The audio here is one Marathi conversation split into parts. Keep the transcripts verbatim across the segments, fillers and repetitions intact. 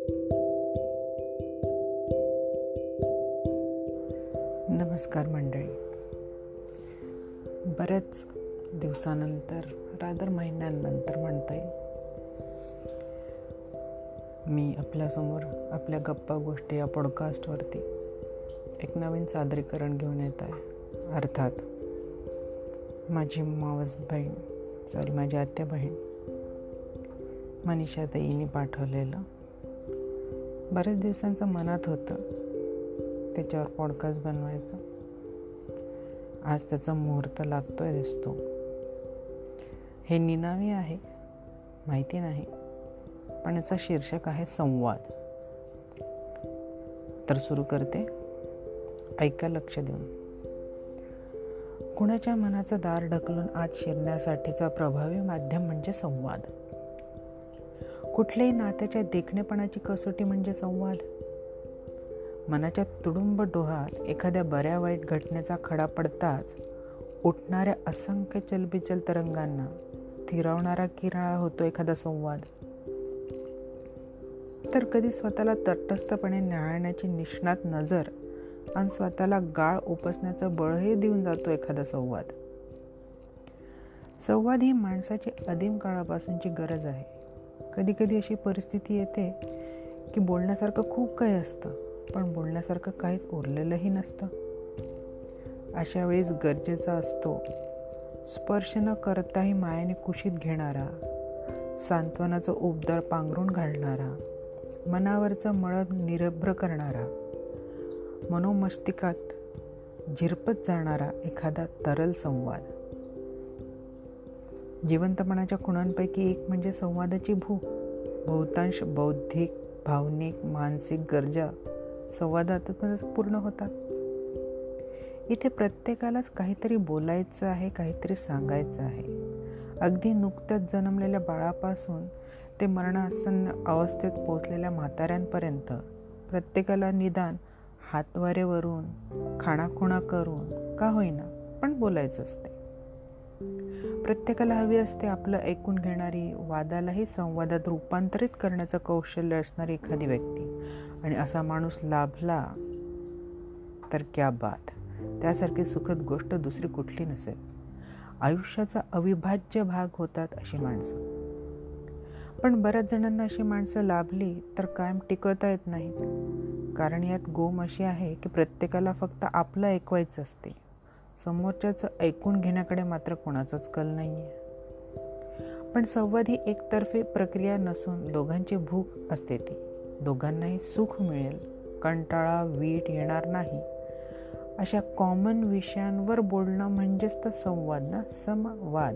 नमस्कार मंडळी. बऱ्याच दिवसानंतर, रादर महिन्यांनंतर म्हणता येईल, मी आपल्यासमोर आपल्या गप्पा गोष्टी या पॉडकास्टवरती एक नवीन सादरीकरण घेऊन येत आहे. अर्थात माझी मावस बहीण सॉरी माझी आत्या बहीण मनीषा ताईंनी पाठवलेलं बऱ्याच दिवसांचं मनात होतं त्याच्यावर पॉडकास्ट बनवायचं. आज त्याचा मुहूर्त लागतोय दिसतो. हे निनावी आहे माहिती नाही, पण याचा शीर्षक आहे संवाद. तर सुरू करते, ऐका लक्ष देऊन. कुणाच्या मनाचं दार ढकलून आत शिरण्यासाठीचा प्रभावी माध्यम म्हणजे संवाद. कुठल्याही नात्याच्या देखणेपणाची कसोटी म्हणजे संवाद. मनाच्या तुडुंब डोहात एखाद्या बऱ्या वाईट घटनेचा खडा पडताच उठणाऱ्या असंख्य चलबिचल तरंगांना स्थिरावणारा किराळा होतो एखादा संवाद. तर कधी स्वतःला तटस्थपणे न्याहाळण्याची निष्णात नजर आणि स्वतःला गाळ उपसण्याचं बळही देऊन जातो एखादा संवाद. संवाद ही माणसाची आदिम काळापासूनची गरज आहे. कधी कधी अशी परिस्थिती येते की बोलण्यासारखं खूप काही असतं, पण बोलण्यासारखं काहीच उरलेलंही नसतं. अशा वेळेस गरजेचा असतो स्पर्श न करताही मायाने कुशीत घेणारा, सांत्वनाचं उबदार पांघरून घालणारा, मनावरचं मळब निरभ्र करणारा, मनोमस्तिकात झिरपत जाणारा एखादा तरल संवाद. जिवंतपणाच्या खुणांपैकी एक म्हणजे संवादाची भूक. बहुतांश बौद्धिक, भावनिक, मानसिक गरजा संवादातूनच पूर्ण होतात. इथे प्रत्येकालाच काहीतरी बोलायचं आहे, काहीतरी सांगायचं आहे. अगदी नुकत्याच जन्मलेल्या बाळापासून ते मरणासन्न अवस्थेत पोहोचलेल्या म्हाताऱ्यांपर्यंत प्रत्येकाला निदान हातवारेवरून, खाणाखुणा करून का होईना पण बोलायचं असते. प्रत्येकाला हवी असते आपलं ऐकून घेणारी, वादालाही संवादात रूपांतरित करण्याचं कौशल्य असणारी एखादी व्यक्ती. आणि असा माणूस लाभला तर क्या बात. त्यासारखी सुखद गोष्ट दुसरी कुठली नसेल. आयुष्याचा अविभाज्य भाग होतात अशी माणसं. पण बऱ्याच जणांना अशी माणसं लाभली तर कायम टिकवता येत नाहीत. कारण यात गोम अशी आहे की प्रत्येकाला फक्त आपलं ऐकवायचं असते. समोरच्याचं ऐकून घेण्याकडे मात्र कोणाचाच कल नाही आहे. पण संवाद ही एकतर्फी प्रक्रिया नसून दोघांची भूक असते. ती दोघांनाही सुख मिळेल, कंटाळा वीट येणार नाही अशा कॉमन विषयांवर बोलणं म्हणजेच तर संवाद ना. समवाद,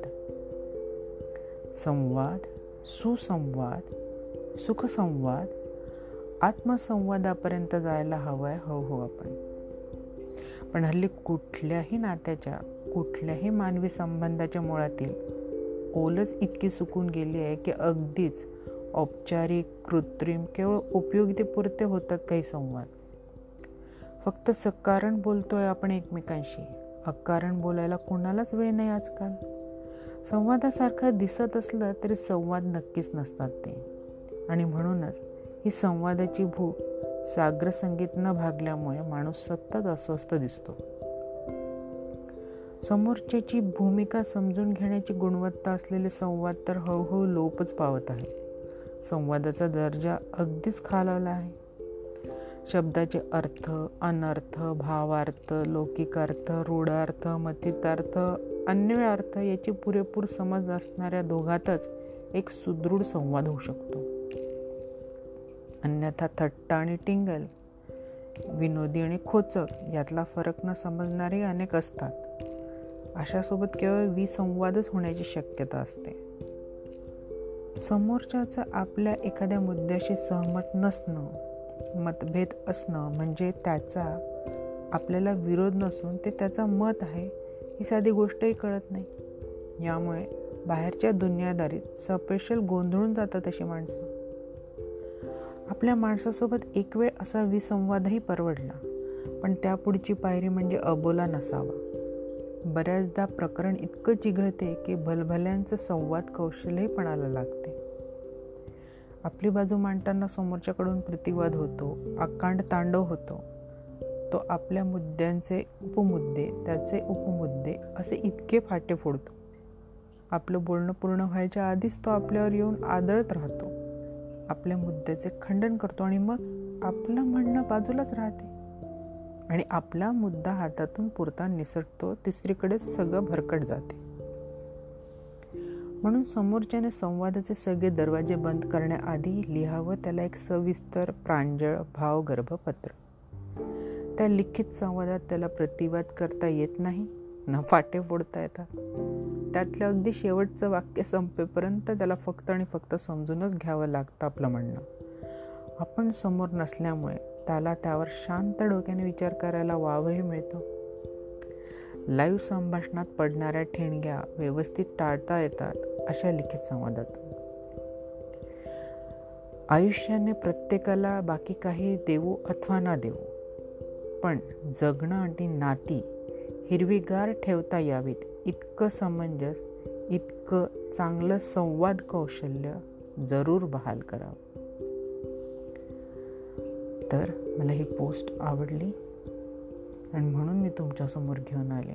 संवाद, सुसंवाद, सुखसंवाद, आत्मसंवादापर्यंत जायला हवंय हळूहळू आपण. पण हल्ली कुठल्याही नात्याच्या, कुठल्याही मानवी संबंधाच्या मुळातील ओलच इतकी सुकून गेली आहे की अगदीच औपचारिक, कृत्रिम, केवळ उपयोगितेपुरते होतात काही संवाद. फक्त सकारण बोलतोय आपण एकमेकांशी, अकारण बोलायला कोणालाच वेळ नाही आजकाल. संवादासारखं दिसत असलं तरी संवाद नक्कीच नसतात ते. आणि म्हणूनच ही संवादाची भूक साग्र संगीत न भागल्यामुळे माणूस सतत अस्वस्थ दिसतो. समोरच्याची भूमिका समजून घेण्याची गुणवत्ता असलेले संवाद तर हळूहळू लोपच पावत आहे. संवादाचा दर्जा अगदीच खालावला आहे. शब्दाचे अर्थ, अनर्थ, भावार्थ, लौकिकार्थ, रूढार्थ, मथितार्थ, अन्वय अर्थ याची पुरेपूर समज असणाऱ्या दोघातच एक सुदृढ संवाद होऊ शकतो. अन्यथा थट्टा आणि टिंगल, विनोदी आणि खोचक यातला फरक न समजणारे अनेक असतात. अशासोबत केवळ विसंवादच होण्याची शक्यता असते. समोरच्याचं आपल्या एखाद्या मुद्द्याशी सहमत नसणं, मतभेद असणं म्हणजे त्याचा आपल्याला विरोध नसून ते त्याचं मत आहे ही साधी गोष्टही कळत नाही. यामुळे बाहेरच्या दुनियादारीत सपेशल गोंधळून जातात अशी माणसं. आपल्या माणसासोबत एक वेळ असा विसंवादही परवडला, पण त्यापुढची पायरी म्हणजे अबोला नसावा. बऱ्याचदा प्रकरण इतकं चिघळते की भलभल्यांचं संवाद कौशल्यही पणाला लागते. आपली बाजू मांडताना समोरच्याकडून प्रतिवाद होतो, आकांड तांडव होतो. तो आपल्या मुद्द्यांचे उपमुद्दे, त्याचे उपमुद्दे असे इतके फाटे फोडतो. आपलं बोलणं पूर्ण व्हायच्या आधीच तो आपल्यावर येऊन आदळत राहतो, आपल्या मुद्द्याचे खंडन करतो आणि मग आपलं म्हणणं बाजूलाच राहते आणि आपला मुद्दा हातातून पुरता निसटतो, तिसरीकडेच सगळं भरकट जाते. म्हणून समोरच्याने संवादाचे सगळे दरवाजे बंद करण्याआधी लिहावं त्याला एक सविस्तर, प्रांजळ, भावगर्भ पत्र. त्या लिखित संवादात त्याला प्रतिवाद करता येत नाही, न फाटे फोडता येतात. त्यातलं अगदी शेवटचं वाक्य संपेपर्यंत त्याला फक्त आणि फक्त समजूनच घ्यावं लागतं आपलं म्हणणं. आपण समोर नसल्यामुळे त्याला त्यावर शांत डोक्याने विचार करायला वावही मिळतो. लाईव्ह संभाषणात पडणाऱ्या ठिणग्या व्यवस्थित टाळता येतात अशा लिखित संवादात. आयुष्याने प्रत्येकाला बाकी काही देऊ अथवा ना देऊ, पण जगणं आणि नाती हिरवीगार ठेवता यावीत इतकं समंजस, इतकं चांगलं संवाद कौशल्य जरूर बहाल करावं. तर मला ही पोस्ट आवडली आणि म्हणून मी तुमच्यासमोर घेऊन आले.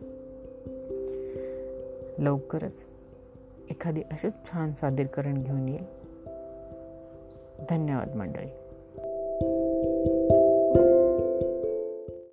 लवकरच एखादी असेच छान सादरीकरण घेऊन येईल. धन्यवाद मंडळी.